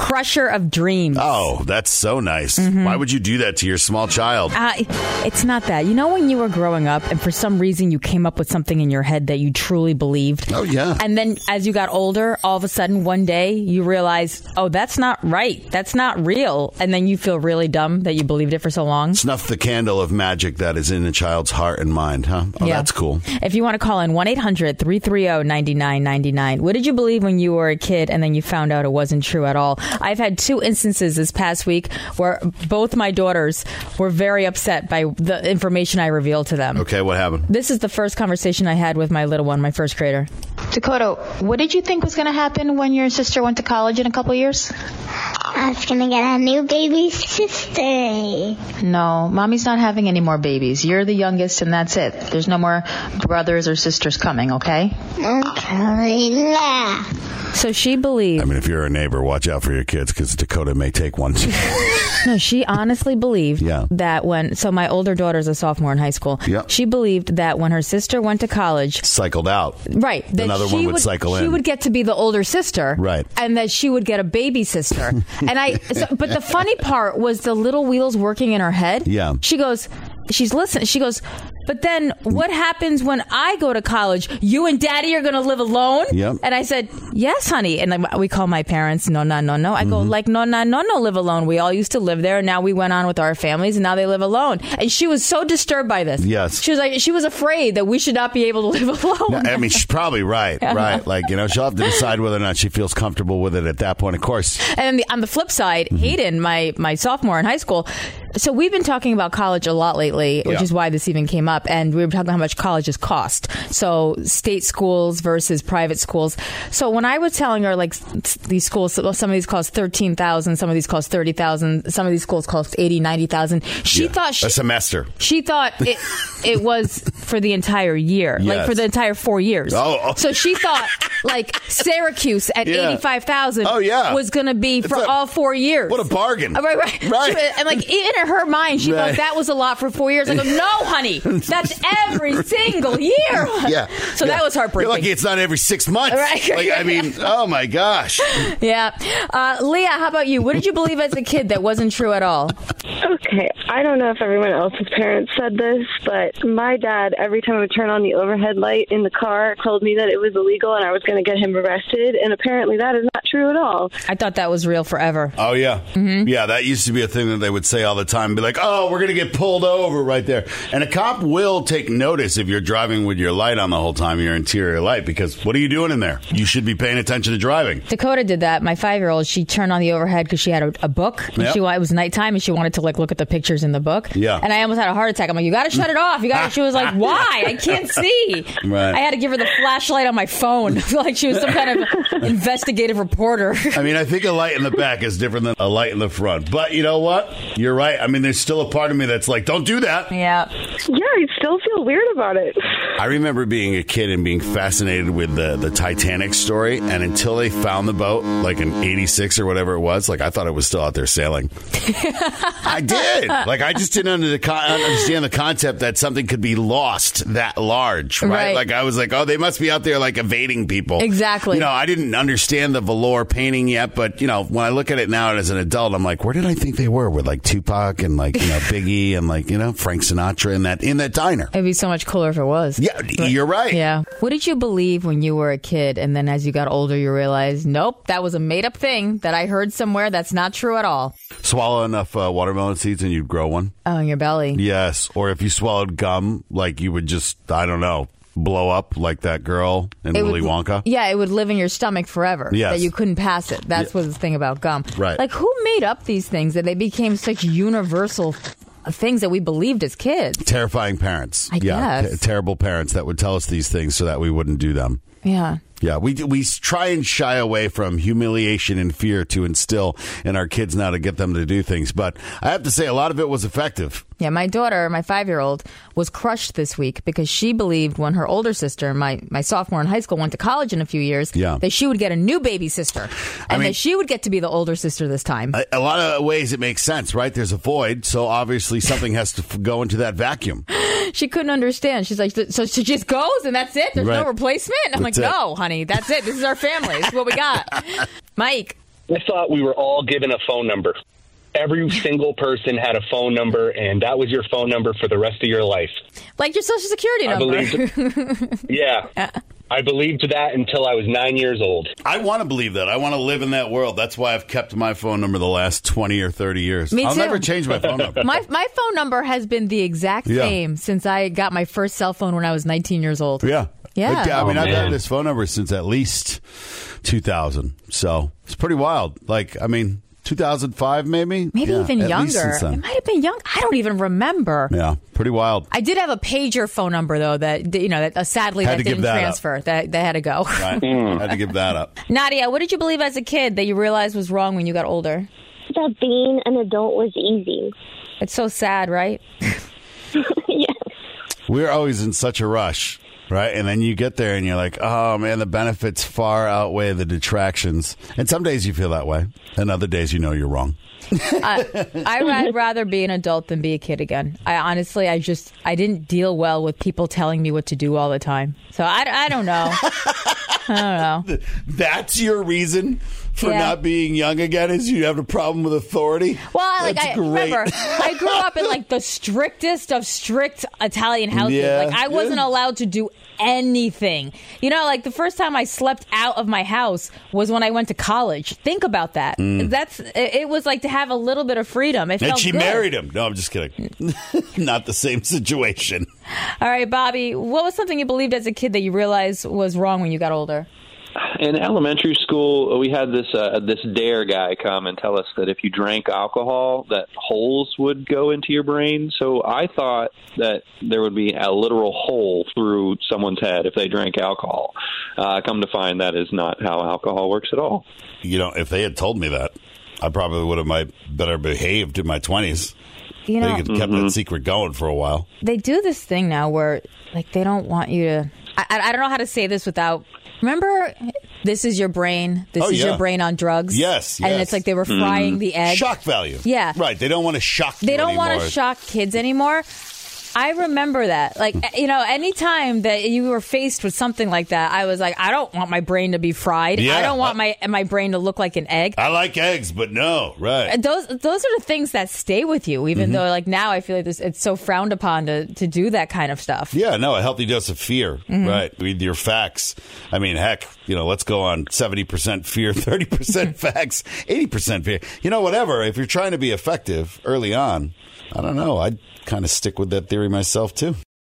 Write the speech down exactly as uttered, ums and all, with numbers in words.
crusher of dreams. Oh, that's so nice. Mm-hmm. Why would you do that to your small child? Uh, it's not that. You know when you were growing up and for some reason you came up with something in your head that you truly believed? Oh, yeah. And then as you got older, all of a sudden one day you realize, oh, that's not right. That's not real. And then you feel really dumb that you believed it for so long. Snuff the candle of magic that is in a child's heart and mind, huh? Oh, yeah. That's cool. If you want to call in one eight hundred three three zero nine nine nine nine. What did you believe when you were a kid and then you found out it wasn't true at all? I've had two instances this past week where both my daughters were very upset by the information I revealed to them. Okay, what happened? This is the first conversation I had with my little one, my first grader. Dakota, what did you think was going to happen when your sister went to college in a couple years? I was going to get a new baby sister. No, Mommy's not having any more babies. You're the youngest and that's it. There's no more brothers or sisters coming, okay? Okay. So she believed... I mean, if you're a neighbor, watch out for your kids because Dakota may take one. No, she honestly believed yeah. that when... So my older daughter's a sophomore in high school. Yep. She believed that when her sister went to college... Cycled out. Right. That Another one would, would cycle in. She would get to be the older sister. Right. And that she would get a baby sister. and I. So, but the funny part was the little wheels working in her head. Yeah. She goes... She's listening. She goes, but then what happens when I go to college? You and Daddy are going to live alone? Yep. And I said, yes, honey. And then we call my parents, no, no, no, no. I mm-hmm. go, like, no, no, no, no, live alone. We all used to live there. And now we went on with our families and now they live alone. And she was so disturbed by this. Yes. She was like, she was afraid that we should not be able to live alone. No, I mean, she's probably right. Right. Like, you know, she'll have to decide whether or not she feels comfortable with it at that point, of course. And the, on the flip side, mm-hmm. Hayden, my, my sophomore in high school, so we've been talking about college a lot lately, which yeah. is why this even came up. And we were talking about how much colleges cost. So state schools versus private schools. So when I was telling her, like, these schools, some of these cost thirteen thousand dollars, some of these cost thirty thousand dollars, some of these schools cost eighty thousand dollars, ninety thousand dollars. She yeah. thought... She, a semester. She thought it, it was for the entire year, yes. like for the entire four years. Oh, oh. So she thought, like, Syracuse at yeah. eighty-five thousand dollars oh, yeah. was going to be for a, all four years. What a bargain. Oh, right, right. Right. She, and, like, in her mind, she right. thought that was a lot for four years. I go, no, honey, that's every single year. Yeah. So yeah. that was heartbreaking. You're lucky it's not every six months. Right. Like, I mean, oh, my gosh. Yeah. Uh, Leah, how about you? What did you believe as a kid that wasn't true at all? Okay, I don't know if everyone else's parents said this, but my dad, every time I would turn on the overhead light in the car, told me that it was illegal and I was going to get him arrested, and apparently that is not true at all. I thought that was real forever. Oh, yeah. Mm-hmm. Yeah, that used to be a thing that they would say all the time. Be like, oh, we're going to get pulled over right there. And a cop will take notice if you're driving with your light on the whole time, your interior light, because what are you doing in there? You should be paying attention to driving. Dakota did that. My five-year-old, she turned on the overhead because she had a, a book. And yep. she, it was nighttime, and she wanted to like look at the pictures in the book. Yeah. And I almost had a heart attack. I'm like, you got to shut it off. You got. She was like, why? I can't see. Right. I had to give her the flashlight on my phone, like she was some kind of investigative reporter. I mean, I think a light in the back is different than a light in the front. But you know what? You're right. I mean, there's still a part of me that's like, don't do that. Yeah. Yeah, I still feel weird about it. I remember being a kid and being fascinated with the, the Titanic story. And until they found the boat, like in eighty-six or whatever it was, like I thought it was still out there sailing. I did. Like I just didn't under the con- understand the concept that something could be lost that large, right? Right. Like I was like, oh, they must be out there like evading people. Exactly. You know, I didn't understand the velour painting yet, but you know, when I look at it now as an adult, I'm like, where did I think they were with like Tupac and like, you know, Biggie and like, you know, Frank Sinatra in that in that diner? It'd be so much cooler if it was. Yeah, but, you're right. Yeah. What did you believe when you were a kid, and then as you got older, you realized, nope, that was a made up thing that I heard somewhere that's not true at all? Swallow enough uh, watermelon seeds and you'd grow one. Oh, in your belly. Yes. Or if you swallowed gum, like you would just, I don't know, blow up like that girl in It Willy would, Wonka. Yeah, it would live in your stomach forever. Yes. That you couldn't pass it. That's Yeah. what's the thing about gum. Right. Like, who made up these things that they became such universal things that we believed as kids? Terrifying parents. I yeah, guess. t- terrible parents that would tell us these things so that we wouldn't do them. Yeah. Yeah, we we try and shy away from humiliation and fear to instill in our kids now to get them to do things. But I have to say, a lot of it was effective. Yeah, my daughter, my five-year-old, was crushed this week because she believed when her older sister, my, my sophomore in high school, went to college in a few years, yeah. that she would get a new baby sister. And I mean, that she would get to be the older sister this time. A, a lot of ways it makes sense, right? There's a void, so obviously something has to f- go into that vacuum. She couldn't understand. She's like, so she just goes and that's it? There's right. no replacement? I'm that's like, it. no, honey, that's it. This is our family. This is what we got. Mike. I thought we were all given a phone number. Every single person had a phone number, and that was your phone number for the rest of your life. Like your social security I number. believed, yeah. I believed that until I was nine years old. I want to believe that. I want to live in that world. That's why I've kept my phone number the last twenty or thirty years. Me I'll too. never change my phone number. My my phone number has been the exact Yeah. same since I got my first cell phone when I was nineteen years old. Yeah. Yeah. It- I mean, Oh, I've man. had this phone number since at least two thousand. So it's pretty wild. Like, I mean, two thousand five maybe? Maybe Yeah, even at least younger. since then. It might have been young. I don't even remember. Yeah, pretty wild. I did have a pager phone number though that you know that uh, sadly Had that to give didn't that up. transfer. That that had to go. Right? Had to give that up. Nadia, what did you believe as a kid that you realized was wrong when you got older? That being an adult was easy. It's so sad, right? Yes. We're always in such a rush, right? And then you get there and you're like, oh, man, the benefits far outweigh the detractions. And some days you feel that way. And other days you know you're wrong. I, I'd rather be an adult than be a kid again. I honestly, I just, I didn't deal well with people telling me what to do all the time. So I, I don't know. I don't know. That's your reason for Yeah. not being young again, is you have a problem with authority? Well, like That's I great. remember, I grew up in like the strictest of strict Italian houses. Yeah, like I wasn't yeah. allowed to do anything. You know, like the first time I slept out of my house was when I went to college. Think about that. That's it, it was like to have a little bit of freedom. It And felt she good. married him. No, I'm just kidding. Not the same situation. All right, Bobby, what was something you believed as a kid that you realized was wrong when you got older? In elementary school, we had this uh, this dare guy come and tell us that if you drank alcohol, that holes would go into your brain. So I thought that there would be a literal hole through someone's head if they drank alcohol. Uh, come to find that is not how alcohol works at all. You know, if they had told me that, I probably would have my better behaved in my twenties. You They know, could have kept that secret going for a while. they do this thing now where like they don't want you to I, I I don't know how to say this without remember this is your brain this Oh, is yeah. your brain on drugs. Yes, And yes. it's like they were frying the egg. Shock value. Yeah. Right. They don't want to shock you They don't anymore. want to shock kids anymore. I remember that. Like, you know, anytime that you were faced with something like that, I was like, I don't want my brain to be fried. Yeah. I don't want my my brain to look like an egg. I like eggs, but no. Right. And Those those are the things that stay with you, even though like now I feel like this, it's so frowned upon to, to do that kind of stuff. Yeah, no, a healthy dose of fear, Mm-hmm. right? With your facts. I mean, heck, you know, let's go on seventy percent fear, thirty percent facts, eighty percent fear. You know, whatever. If you're trying to be effective early on, I don't know. I'd kind of stick with that theory myself, too.